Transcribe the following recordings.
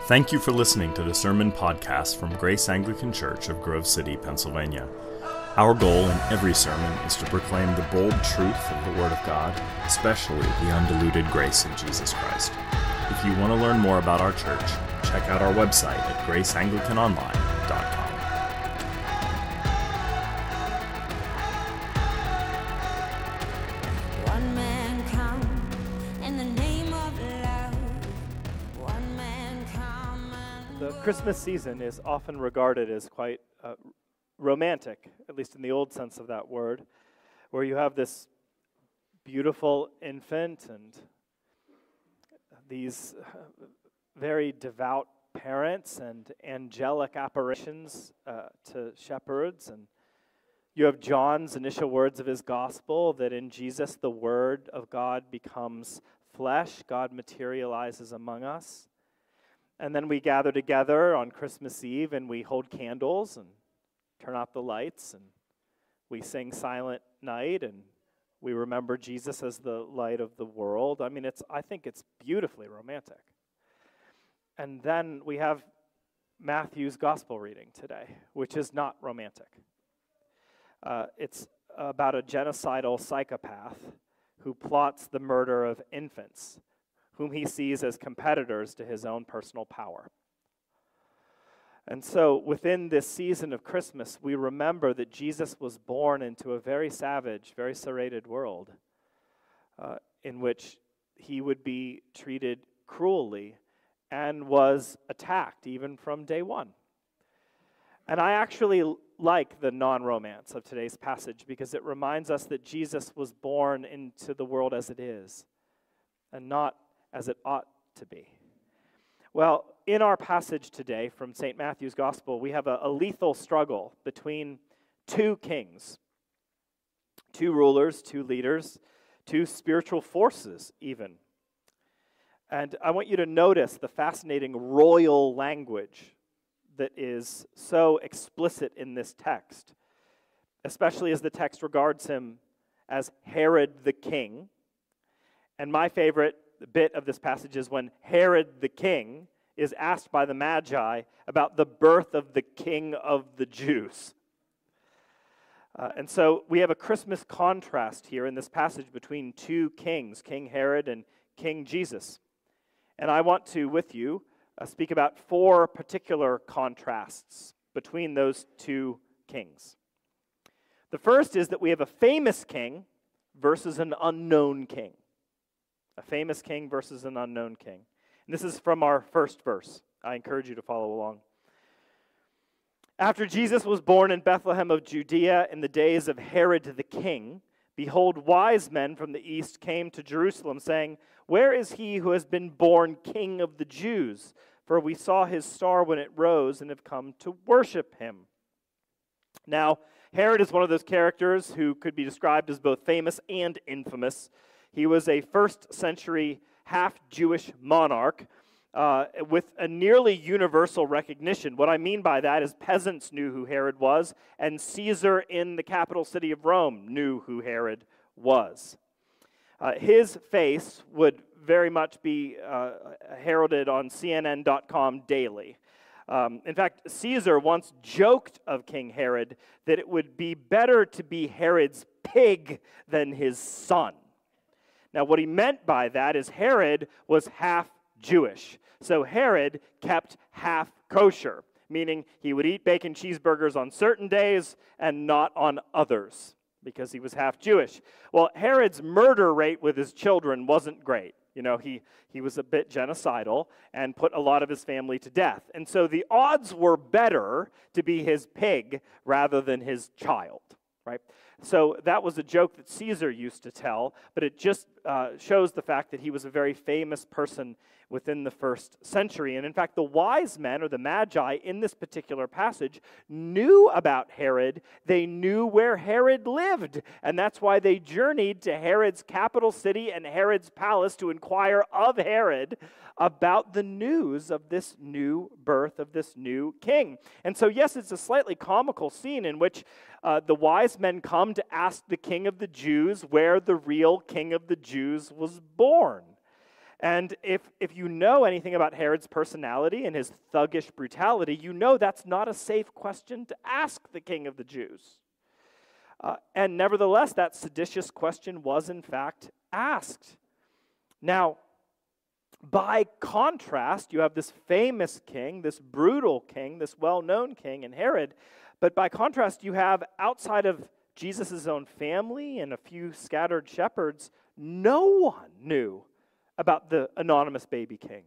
Thank you for listening to the Sermon Podcast from Grace Anglican Church of Grove City, Pennsylvania. Our goal in every sermon is to proclaim the bold truth of the Word of God, especially the undiluted grace of Jesus Christ. If you want to learn more about our church, check out our website at graceanglicanonline.com. One man come in the name of love. One man come and The Christmas season is often regarded as quite romantic, at least in the old sense of that word, where you have this beautiful infant and these very devout parents and angelic apparitions to shepherds, and you have John's initial words of his gospel that in Jesus the Word of God becomes flesh, God materializes among us. And then we gather together on Christmas Eve and we hold candles and turn out the lights and we sing Silent Night and we remember Jesus as the light of the world. I think it's beautifully romantic. And then we have Matthew's gospel reading today, which is not romantic. It's about a genocidal psychopath who plots the murder of infants, whom he sees as competitors to his own personal power. And so within this season of Christmas, we remember that Jesus was born into a very savage, very serrated world in which he would be treated cruelly and was attacked even from day one. And I actually like the non-romance of today's passage because it reminds us that Jesus was born into the world as it is and not as it ought to be. Well, in our passage today from St. Matthew's Gospel, we have a lethal struggle between two kings, two rulers, two leaders, two spiritual forces even. And I want you to notice the fascinating royal language that is so explicit in this text, especially as the text regards him as Herod the king. And my favorite bit of this passage is when Herod the king is asked by the Magi about the birth of the King of the Jews. And so we have a Christmas contrast here in this passage between two kings, King Herod and King Jesus. And I want to, with you, speak about four particular contrasts between those two kings. The first is that we have a famous king versus an unknown king. A famous king versus an unknown king. And this is from our first verse. I encourage you to follow along. After Jesus was born in Bethlehem of Judea in the days of Herod the king, behold, wise men from the east came to Jerusalem, saying, "Where is he who has been born King of the Jews? For we saw his star when it rose and have come to worship him." Now, Herod is one of those characters who could be described as both famous and infamous. He was a first-century half-Jewish monarch with a nearly universal recognition. What I mean by that is peasants knew who Herod was, and Caesar in the capital city of Rome knew who Herod was. His face would very much be heralded on CNN.com daily. In fact, Caesar once joked of King Herod that it would be better to be Herod's pig than his son. Now, what he meant by that is Herod was half Jewish. So Herod kept half kosher, meaning he would eat bacon cheeseburgers on certain days and not on others because he was half Jewish. Well, Herod's murder rate with his children wasn't great. You know, he was a bit genocidal and put a lot of his family to death. And so the odds were better to be his pig rather than his child, right? So that was a joke that Caesar used to tell, but it just shows the fact that he was a very famous person within the first century. And in fact, the wise men, or the Magi, in this particular passage, knew about Herod. They knew where Herod lived, and that's why they journeyed to Herod's capital city and Herod's palace to inquire of Herod about the news of this new birth of this new king. And so, yes, it's a slightly comical scene in which the wise men come to ask the King of the Jews where the real King of the Jews was born. And if you know anything about Herod's personality and his thuggish brutality, you know that's not a safe question to ask the king of the Jews. And nevertheless, that seditious question was in fact asked. Now, by contrast, you have this famous king, this brutal king, this well-known king in Herod. But by contrast, you have outside of Jesus' own family and a few scattered shepherds, no one knew about the anonymous baby king.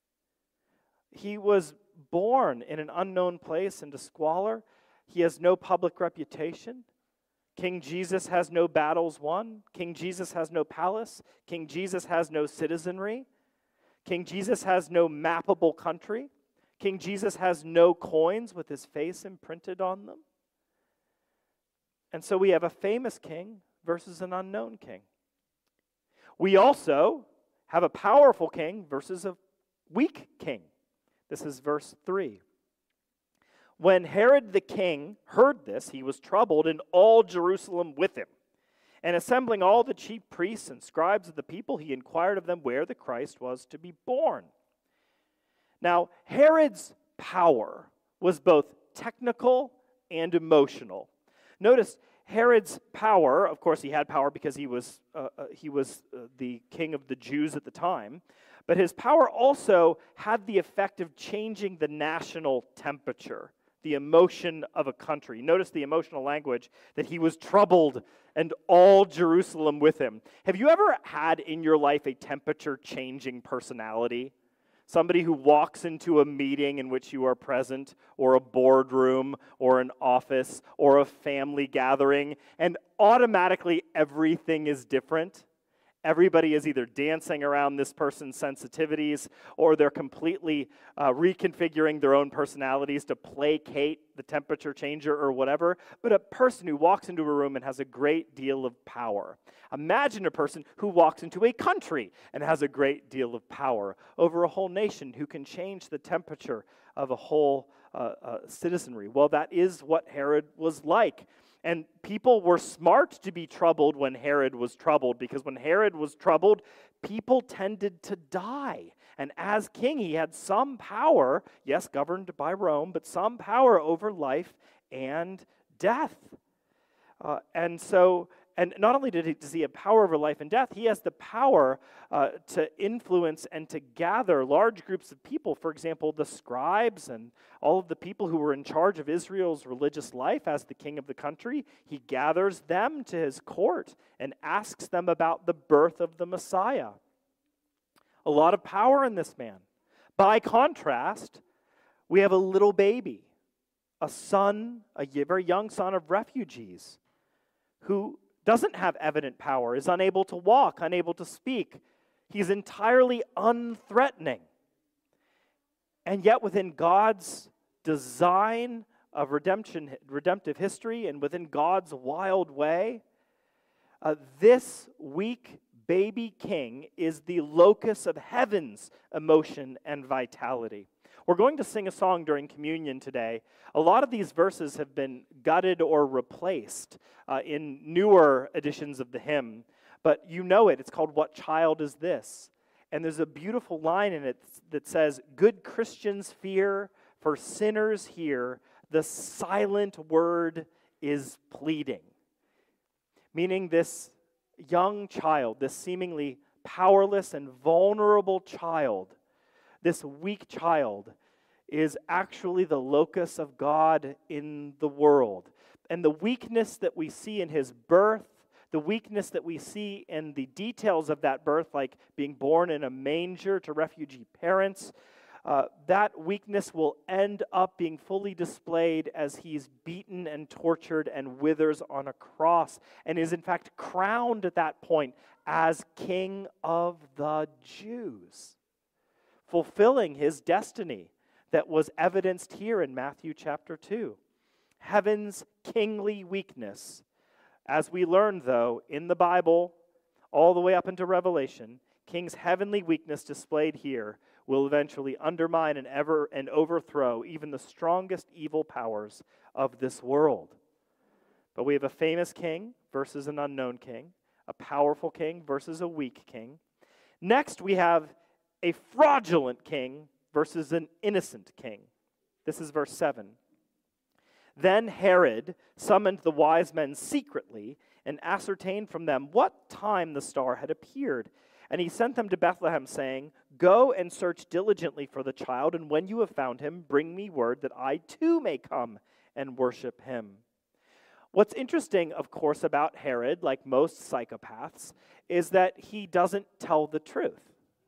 He was born in an unknown place into squalor. He has no public reputation. King Jesus has no battles won. King Jesus has no palace. King Jesus has no citizenry. King Jesus has no mappable country. King Jesus has no coins with his face imprinted on them. And so we have a famous king versus an unknown king. We also have a powerful king versus a weak king. This is verse 3. When Herod the king heard this, he was troubled, and all Jerusalem with him. And assembling all the chief priests and scribes of the people, he inquired of them where the Christ was to be born. Now, Herod's power was both technical and emotional. Notice Herod's power, of course, he had power because he was the king of the Jews at the time, but his power also had the effect of changing the national temperature, the emotion of a country. Notice the emotional language, that he was troubled and all Jerusalem with him. Have you ever had in your life a temperature-changing personality? Somebody who walks into a meeting in which you are present, or a boardroom, or an office, or a family gathering, and automatically everything is different? Everybody is either dancing around this person's sensitivities, or they're completely reconfiguring their own personalities to placate the temperature changer or whatever. But a person who walks into a room and has a great deal of power. Imagine a person who walks into a country and has a great deal of power over a whole nation, who can change the temperature of a whole citizenry. Well, that is what Herod was like. And people were smart to be troubled when Herod was troubled, because when Herod was troubled, people tended to die. And as king, he had some power, yes, governed by Rome, but some power over life and death. And not only does he have power over life and death, he has the power to influence and to gather large groups of people. For example, the scribes and all of the people who were in charge of Israel's religious life as the king of the country, he gathers them to his court and asks them about the birth of the Messiah. A lot of power in this man. By contrast, we have a little baby, a son, a very young son of refugees, who doesn't have evident power, is unable to walk, unable to speak. He's entirely unthreatening. And yet within God's design of redemptive history, and within God's wild way, this weak baby king is the locus of heaven's emotion and vitality. We're going to sing a song during communion today. A lot of these verses have been gutted or replaced in newer editions of the hymn, but you know it. It's called "What Child Is This?" And there's a beautiful line in it that says, "Good Christians fear, for sinners hear, the silent word is pleading." Meaning this young child, this seemingly powerless and vulnerable child, this weak child, is actually the locus of God in the world. And the weakness that we see in his birth, the weakness that we see in the details of that birth, like being born in a manger to refugee parents, that weakness will end up being fully displayed as he's beaten and tortured and withers on a cross, and is in fact crowned at that point as King of the Jews, fulfilling his destiny that was evidenced here in Matthew chapter 2. Heaven's kingly weakness. As we learn, though, in the Bible, all the way up into Revelation, King's heavenly weakness displayed here will eventually undermine and overthrow even the strongest evil powers of this world. But we have a famous king versus an unknown king, a powerful king versus a weak king. Next, we have a fraudulent king versus an innocent king. This is verse 7. Then Herod summoned the wise men secretly and ascertained from them what time the star had appeared. And he sent them to Bethlehem, saying, "Go and search diligently for the child, and when you have found him, bring me word that I too may come and worship him." What's interesting, of course, about Herod, like most psychopaths, is that he doesn't tell the truth.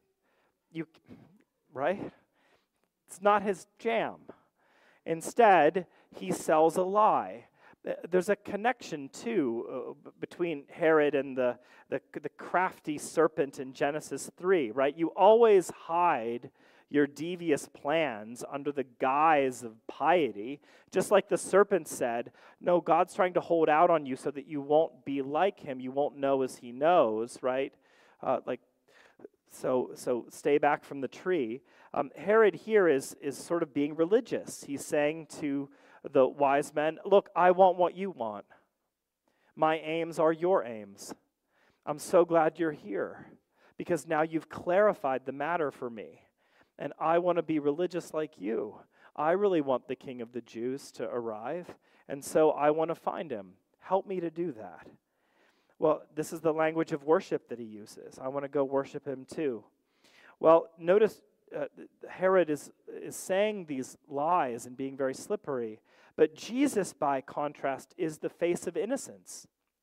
Right? It's not his jam. Instead, he sells a lie. There's a connection, too, between Herod and the crafty serpent in Genesis 3, right? You always hide your devious plans under the guise of piety, just like the serpent said, no, God's trying to hold out on you so that you won't be like him, you won't know as he knows, right? So stay back from the tree. Herod here is sort of being religious. He's saying to the wise men, look, I want what you want. My aims are your aims. I'm so glad you're here because now you've clarified the matter for me. And I want to be religious like you. I really want the King of the Jews to arrive, and so I want to find him. Help me to do that. Well, this is the language of worship that he uses. I want to go worship him too. Well, notice Herod is saying these lies and being very slippery, but Jesus, by contrast, is the face of innocence,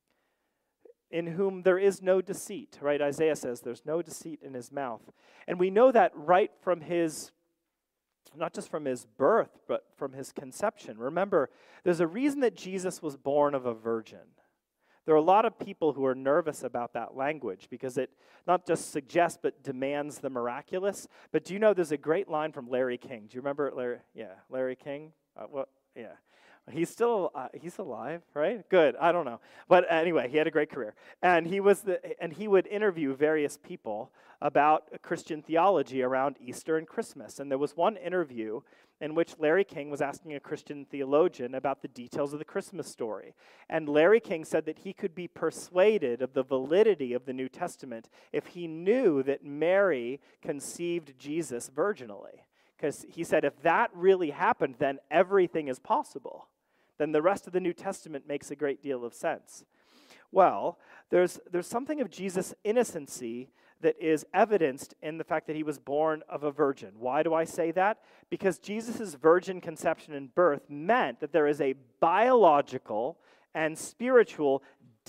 in whom there is no deceit, right? Isaiah says there's no deceit in his mouth. And we know that right from his, not just from his birth, but from his conception. Remember, there's a reason that Jesus was born of a virgin. There are a lot of people who are nervous about that language because it not just suggests but demands the miraculous. But do you know there's a great line from Larry King? Do you remember Larry? Yeah, Larry King? Yeah. He's still he's alive, right? Good. I don't know, but anyway, he had a great career, and he would interview various people about Christian theology around Easter and Christmas. And there was one interview in which Larry King was asking a Christian theologian about the details of the Christmas story, and Larry King said that he could be persuaded of the validity of the New Testament if he knew that Mary conceived Jesus virginally, because he said if that really happened, then everything is possible. Then the rest of the New Testament makes a great deal of sense. Well, there's something of Jesus' innocency that is evidenced in the fact that he was born of a virgin. Why do I say that? Because Jesus' virgin conception and birth meant that there is a biological and spiritual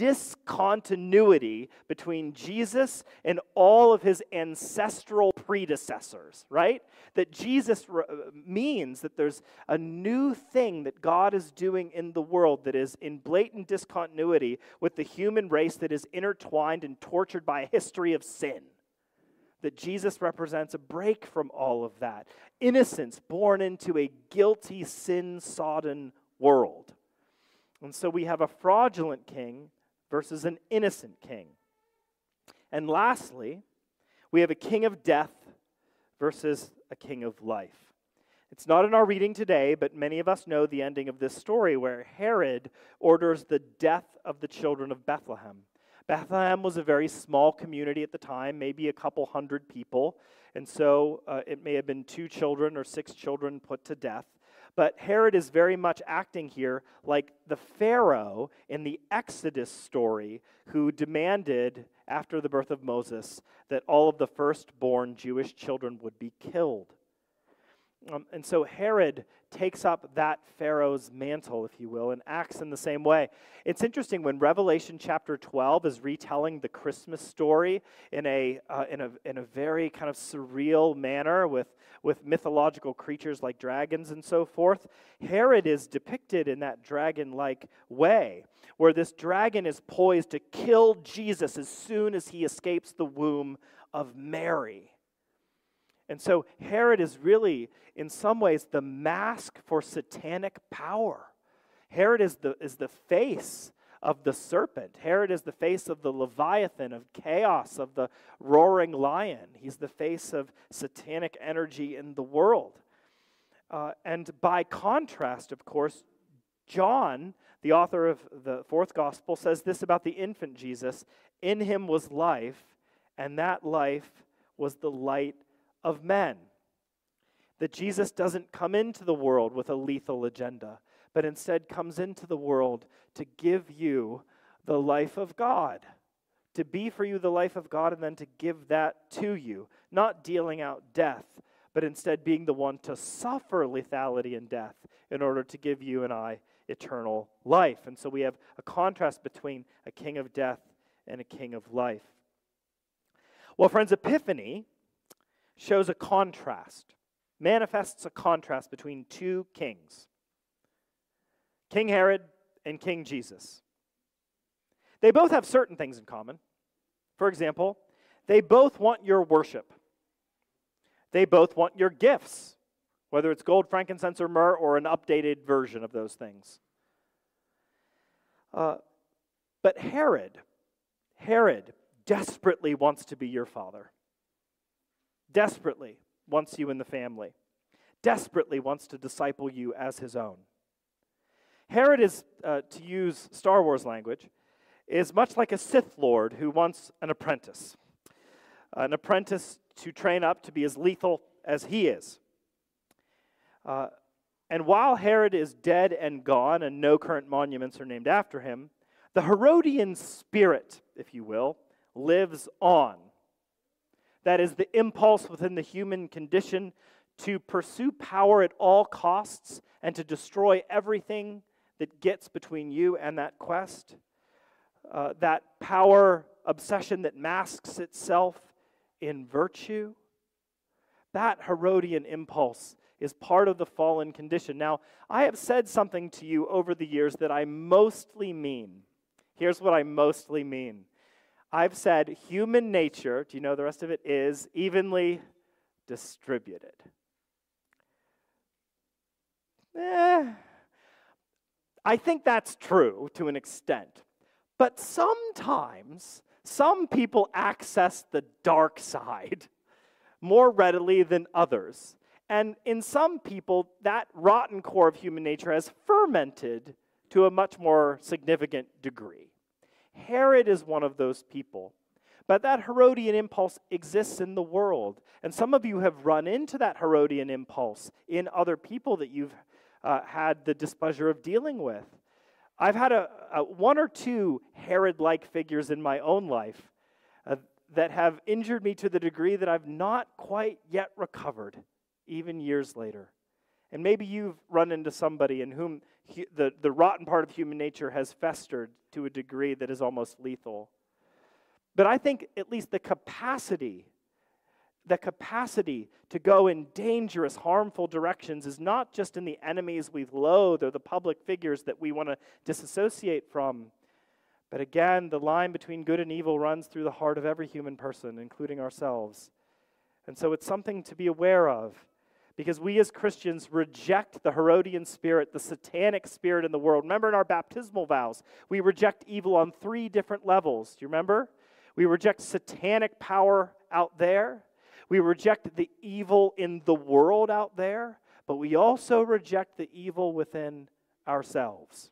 discontinuity between Jesus and all of his ancestral predecessors, right? That Jesus means that there's a new thing that God is doing in the world that is in blatant discontinuity with the human race that is intertwined and tortured by a history of sin. That Jesus represents a break from all of that. Innocence born into a guilty, sin-sodden world. And so we have a fraudulent king versus an innocent king. And lastly, we have a king of death versus a king of life. It's not in our reading today, but many of us know the ending of this story where Herod orders the death of the children of Bethlehem. Bethlehem was a very small community at the time, maybe a couple hundred people, and so it may have been 2 children or 6 children put to death. But Herod is very much acting here like the Pharaoh in the Exodus story who demanded, after the birth of Moses, that all of the firstborn Jewish children would be killed. And so Herod takes up that Pharaoh's mantle, if you will, and acts in the same way. It's interesting when Revelation chapter 12 is retelling the Christmas story in a very kind of surreal manner with mythological creatures like dragons and so forth. Herod is depicted in that dragon-like way, where this dragon is poised to kill Jesus as soon as he escapes the womb of Mary. And so Herod is really, in some ways, the mask for satanic power. Herod is the face of the serpent. Herod is the face of the Leviathan, of chaos, of the roaring lion. He's the face of satanic energy in the world. And by contrast, of course, John, the author of the 4th gospel, says this about the infant Jesus: in him was life, and that life was the light of men. That Jesus doesn't come into the world with a lethal agenda, but instead comes into the world to give you the life of God, to be for you the life of God and then to give that to you, not dealing out death, but instead being the one to suffer lethality and death in order to give you and I eternal life. And so we have a contrast between a king of death and a king of life. Well, friends, Epiphany shows a contrast, manifests a contrast between two kings, King Herod and King Jesus. They both have certain things in common. For example, they both want your worship. They both want your gifts, whether it's gold, frankincense, or myrrh, or an updated version of those things. But Herod desperately wants to be your father. Desperately wants you in the family. Desperately wants to disciple you as his own. Herod is, to use Star Wars language, is much like a Sith Lord who wants an apprentice to train up to be as lethal as he is. And while Herod is dead and gone and no current monuments are named after him, the Herodian spirit, if you will, lives on. That is the impulse within the human condition to pursue power at all costs and to destroy everything that gets between you and that quest. That power obsession that masks itself in virtue. That Herodian impulse is part of the fallen condition. Now, I have said something to you over the years that I mostly mean. Here's what I mostly mean. I've said human nature, do you know the rest of it, is evenly distributed. I think that's true to an extent. But sometimes, some people access the dark side more readily than others. And in some people, that rotten core of human nature has fermented to a much more significant degree. Herod is one of those people. But that Herodian impulse exists in the world. And some of you have run into that Herodian impulse in other people that you've had the displeasure of dealing with. I've had one or two Herod-like figures in my own life that have injured me to the degree that I've not quite yet recovered, even years later. And maybe you've run into somebody in whom the rotten part of human nature has festered to a degree that is almost lethal. But I think at least the capacity to go in dangerous, harmful directions is not just in the enemies we loathe or the public figures that we want to disassociate from. But again, the line between good and evil runs through the heart of every human person, including ourselves. And so it's something to be aware of, because we as Christians reject the Herodian spirit, the satanic spirit in the world. Remember in our baptismal vows, we reject evil on 3 different levels. Do you remember? We reject satanic power out there. We reject the evil in the world out there, but we also reject the evil within ourselves.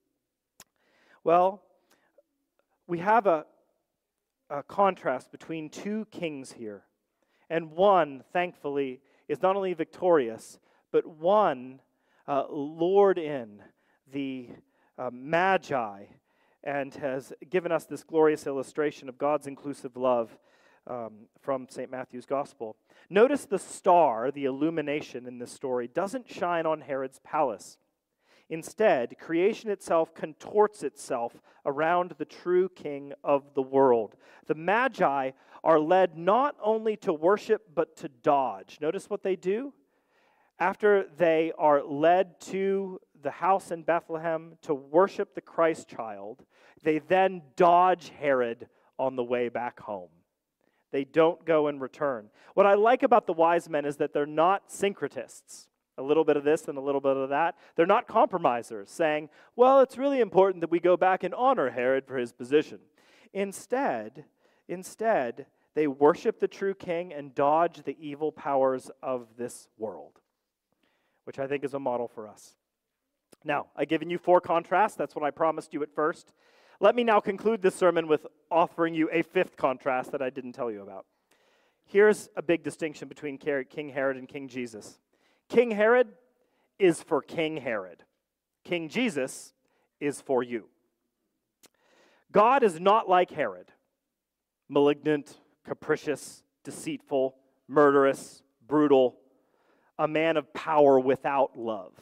Well, we have a contrast between 2 kings here. And one, thankfully, is not only victorious, but one lured in the Magi and has given us this glorious illustration of God's inclusive love from St. Matthew's Gospel. Notice the star, the illumination in this story, doesn't shine on Herod's palace. Instead, creation itself contorts itself around the true king of the world. The Magi are led not only to worship, but to dodge. Notice what they do. After they are led to the house in Bethlehem to worship the Christ child, they then dodge Herod on the way back home. They don't go and return. What I like about the wise men is that they're not syncretists. A little bit of this and a little bit of that. They're not compromisers saying, well, it's really important that we go back and honor Herod for his position. Instead, they worship the true king and dodge the evil powers of this world, which I think is a model for us. Now, I've given you 4 contrasts. That's what I promised you at first. Let me now conclude this sermon with offering you a 5th contrast that I didn't tell you about. Here's a big distinction between King Herod and King Jesus. King Herod is for King Herod. King Jesus is for you. God is not like Herod, malignant, capricious, deceitful, murderous, brutal, a man of power without love.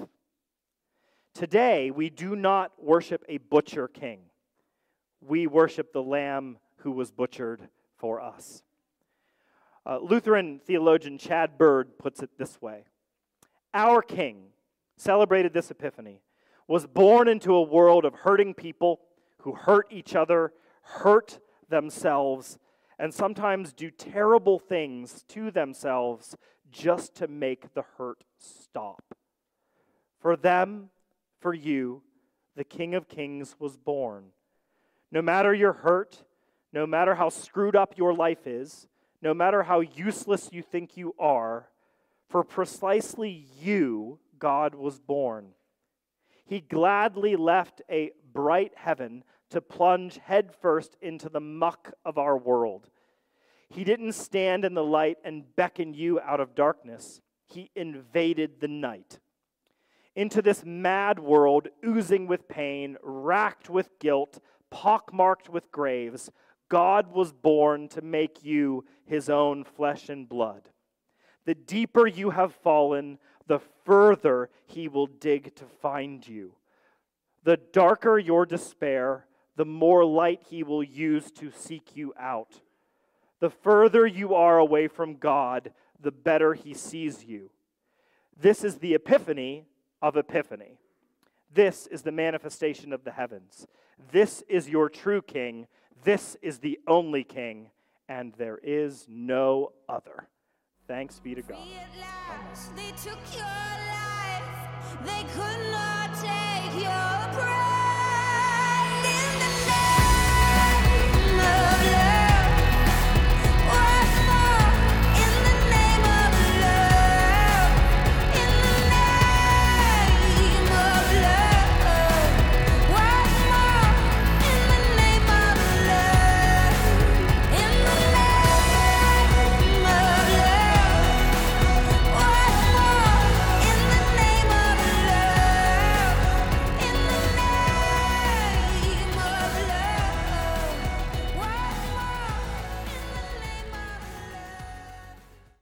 Today, we do not worship a butcher king. We worship the Lamb who was butchered for us. Lutheran theologian Chad Bird puts it this way. Our King, celebrated this Epiphany, was born into a world of hurting people who hurt each other, hurt themselves, and sometimes do terrible things to themselves just to make the hurt stop. For them, for you, the King of Kings was born. No matter your hurt, no matter how screwed up your life is, no matter how useless you think you are, for precisely you, God was born. He gladly left a bright heaven to plunge headfirst into the muck of our world. He didn't stand in the light and beckon you out of darkness. He invaded the night. Into this mad world, oozing with pain, racked with guilt, pockmarked with graves, God was born to make you his own flesh and blood. The deeper you have fallen, the further he will dig to find you. The darker your despair, the more light he will use to seek you out. The further you are away from God, the better he sees you. This is the epiphany of Epiphany. This is the manifestation of the heavens. This is your true king. This is the only king, and there is no other. Thanks be to God. They took your life. They could not